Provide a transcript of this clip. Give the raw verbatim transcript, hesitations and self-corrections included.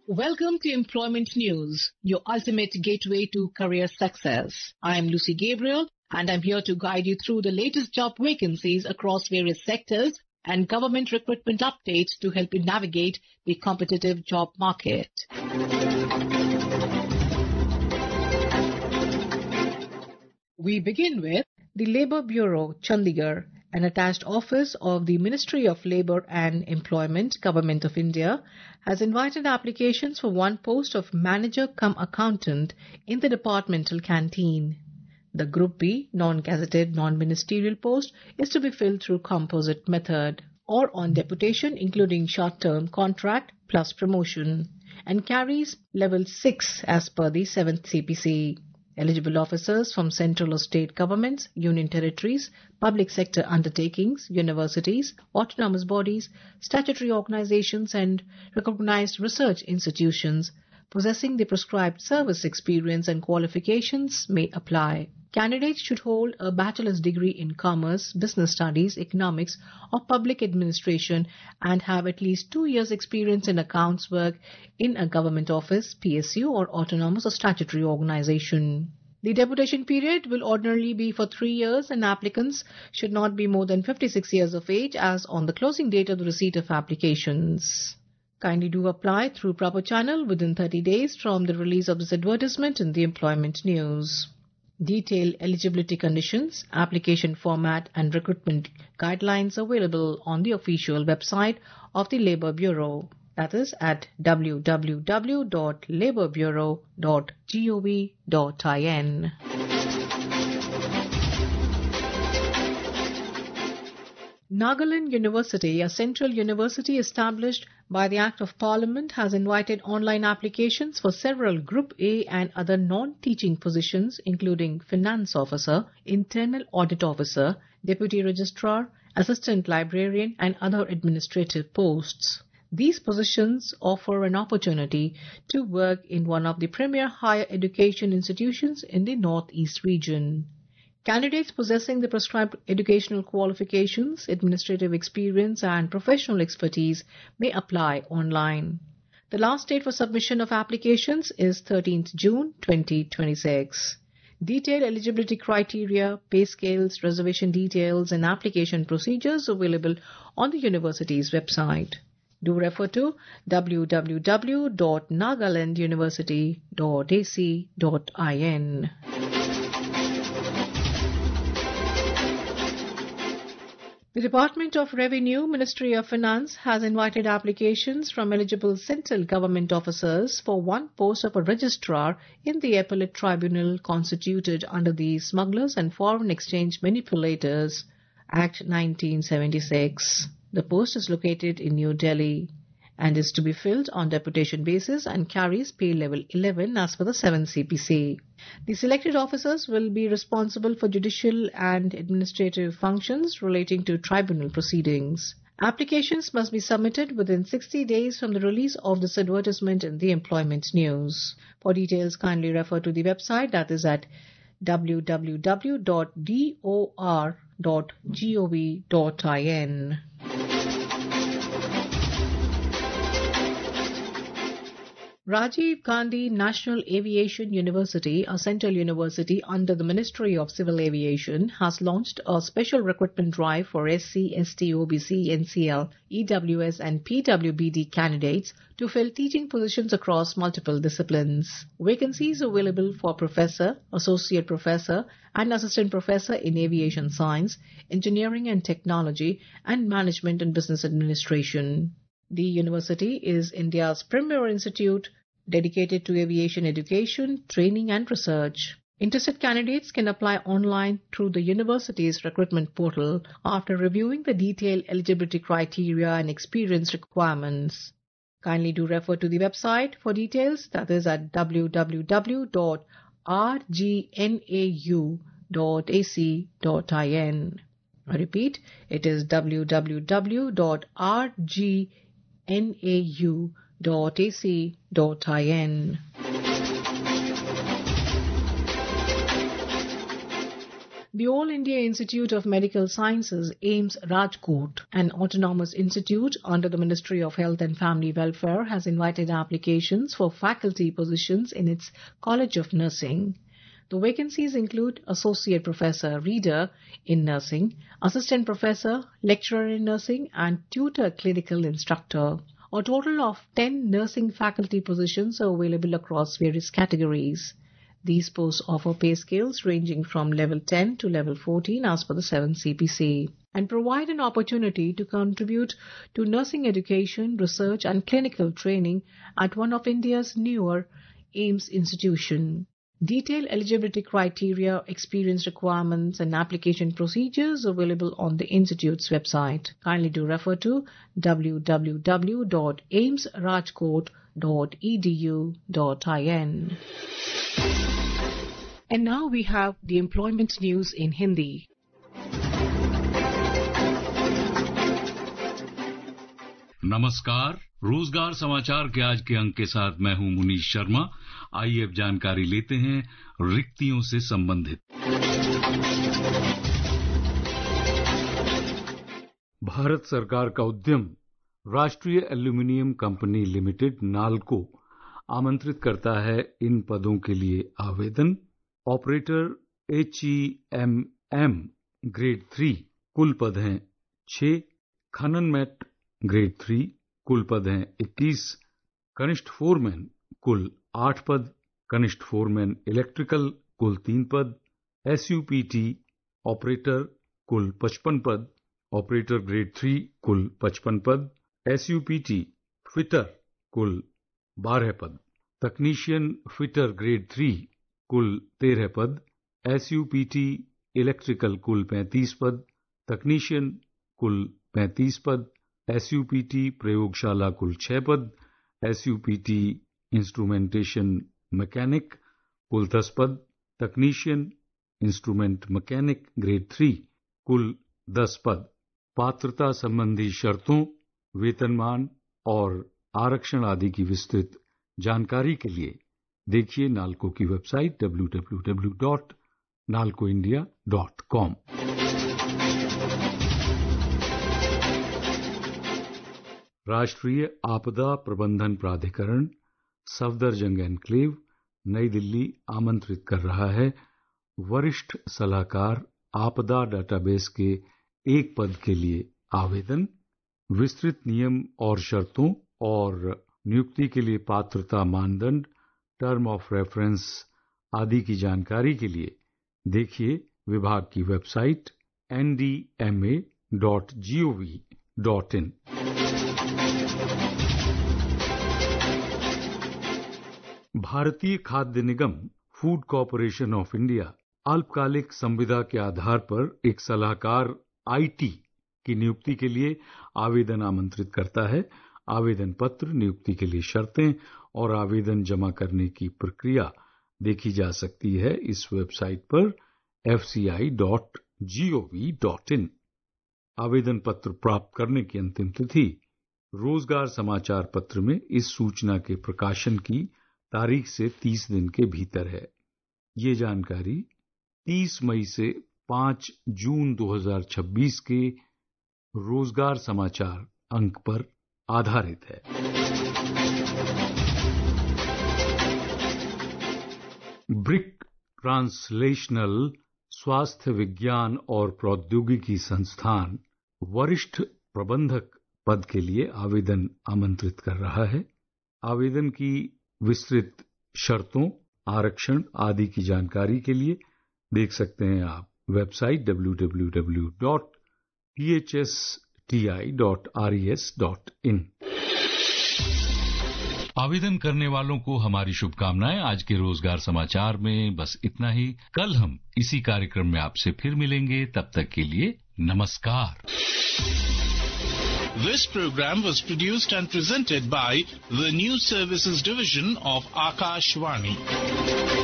Welcome to Employment News, your ultimate gateway to career success. I am Lucy Gabriel, and I'm here to guide you through the latest job vacancies across various sectors and government recruitment updates to help you navigate the competitive job market. We begin with the Labour Bureau, Chandigarh, an attached office of the Ministry of Labour and Employment, Government of India, has invited applications for one post of manager cum accountant in the departmental canteen. The Group B, non-gazetted, non-ministerial post is to be filled through composite method or on deputation, including short-term contract plus promotion, and carries level six as per the seventh C P C. Eligible officers from central or state governments, union territories, public sector undertakings, universities, autonomous bodies, statutory organizations and recognized research institutions possessing the prescribed service experience and qualifications may apply. Candidates should hold a bachelor's degree in commerce, business studies, economics or public administration and have at least two years experience in accounts work in a government office, P S U or autonomous or statutory organization. The deputation period will ordinarily be for three years and applicants should not be more than fifty-six years of age as on the closing date of the receipt of applications. Kindly do apply through proper channel within thirty days from the release of this advertisement in the Employment News. Detailed eligibility conditions, application format and recruitment guidelines available on the official website of the Labour Bureau. That is at w w w dot labour bureau dot gov dot in. Nagaland University, a central university established by the Act of Parliament, has invited online applications for several Group A and other non-teaching positions including Finance Officer, Internal Audit Officer, Deputy Registrar, Assistant Librarian and other administrative posts. These positions offer an opportunity to work in one of the premier higher education institutions in the Northeast region. Candidates possessing the prescribed educational qualifications, administrative experience and professional expertise may apply online. The last date for submission of applications is thirteenth June twenty twenty-six. Detailed eligibility criteria, pay scales, reservation details and application procedures available on the university's website. Do refer to w w w dot nagaland university dot a c dot in. The Department of Revenue, Ministry of Finance has invited applications from eligible central government officers for one post of a registrar in the appellate tribunal constituted under the Smugglers and Foreign Exchange Manipulators Act nineteen seventy-six. The post is located in New Delhi and is to be filled on deputation basis and carries pay level eleven as per the seventh C P C. The selected officers will be responsible for judicial and administrative functions relating to tribunal proceedings. Applications must be submitted within sixty days from the release of this advertisement in the Employment News. For details, kindly refer to the website, that is at w w w dot dor dot gov dot in. Rajiv Gandhi National Aviation University, a central university under the Ministry of Civil Aviation, has launched a special recruitment drive for S C, S T, O B C, N C L, E W S and P W B D candidates to fill teaching positions across multiple disciplines. Vacancies available for professor, associate professor and assistant professor in aviation science, engineering and technology, and management and business administration. The university is India's premier institute dedicated to aviation education, training and research. Interested candidates can apply online through the university's recruitment portal after reviewing the detailed eligibility criteria and experience requirements. Kindly do refer to the website for details, that is at w w w dot r g n a u dot a c dot in. I repeat, it is w w w dot r g n a u dot a c dot in. The All India Institute of Medical Sciences, AIIMS Rajkot, an autonomous institute under the Ministry of Health and Family Welfare, has invited applications for faculty positions in its College of Nursing. The vacancies include Associate Professor Reader in Nursing, Assistant Professor, Lecturer in Nursing, and Tutor Clinical Instructor. A total of ten nursing faculty positions are available across various categories. These posts offer pay scales ranging from level ten to level fourteen as per the seventh C P C and provide an opportunity to contribute to nursing education, research and clinical training at one of India's newer AIIMS institution. Detailed eligibility criteria, experience requirements and application procedures available on the Institute's website. Kindly do refer to w w w dot aims rajkot dot e d u dot in. And now we have the employment news in Hindi. नमस्कार, रोजगार समाचार के आज के अंक के साथ मैं हूं मुनीश शर्मा। आइए अब जानकारी लेते हैं रिक्तियों से संबंधित। भारत सरकार का उद्यम राष्ट्रीय एल्यूमीनियम कंपनी लिमिटेड नाल्को आमंत्रित करता है इन पदों के लिए आवेदन। Operator H E M M grade three कुल पद हैं छह, खनन मैट ग्रेड थ्री कुल पद हैं इक्कीस, कनिष्ठ फोरमैन कुल आठ पद, कनिष्ठ फोरमैन इलेक्ट्रिकल कुल तीन पद, एसयूपीटी ऑपरेटर कुल पचपन पद, ऑपरेटर ग्रेड थ्री कुल पचपन पद, एसयूपीटी फिटर कुल बारह पद, तकनीशियन फिटर ग्रेड थ्री कुल तेरह पद, एसयूपीटी इलेक्ट्रिकल कुल पैंतीस पद, तकनीशियन कुल पैंतीस पद, एसयूपीटी प्रयोगशाला कुल छह पद, एसयूपीटी इंस्ट्रूमेंटेशन मैकेनिक कुल दस पद, technician instrument mechanic grade three कुल दस पद। पात्रता संबंधी शर्तों, वेतनमान और आरक्षण आदि की विस्तृत जानकारी के लिए देखिए नाल्को की website W W W dot NALCO India dot com. राष्ट्रीय आपदा प्रबंधन प्राधिकरण सफदरजंग एनक्लेव नई दिल्ली आमंत्रित कर रहा है वरिष्ठ सलाहकार आपदा डेटाबेस के एक पद के लिए आवेदन। विस्तृत नियम और शर्तों और नियुक्ति के लिए पात्रता मानदंड, टर्म ऑफ रेफरेंस आदि की जानकारी के लिए देखिए विभाग की website N D M A dot G O V dot in. भारतीय खाद्य निगम फूड कॉरपोरेशन ऑफ इंडिया अल्पकालिक संविदा के आधार पर एक सलाहकार आईटी की नियुक्ति के लिए आवेदन आमंत्रित करता है। आवेदन पत्र, नियुक्ति के लिए शर्तें और आवेदन जमा करने की प्रक्रिया देखी जा सकती है इस वेबसाइट पर F C I dot G O V dot in. आवेदन पत्र प्राप्त करने की अंतिम तिथि रोजगार समाचार पत्र में इस सूचना के प्रकाशन की तारीख से तीस दिन के भीतर है। ये जानकारी तीस मई से पांच जून दो हज़ार छब्बीस के रोजगार समाचार अंक पर आधारित है। ब्रिक ट्रांसलेशनल स्वास्थ्य विज्ञान और प्रौद्योगिकी संस्थान वरिष्ठ प्रबंधक पद के लिए आवेदन आमंत्रित कर रहा है। आवेदन की विस्तृत शर्तों, आरक्षण आदि की जानकारी के लिए देख सकते हैं आप website W W W dot T H S T I dot R E S dot in. आवेदन करने वालों को हमारी शुभकामनाएं। आज के रोजगार समाचार में बस इतना ही। कल हम इसी कार्यक्रम में आपसे फिर मिलेंगे। तब तक के लिए नमस्कार। This program was produced and presented by the News Services Division of Akashvani.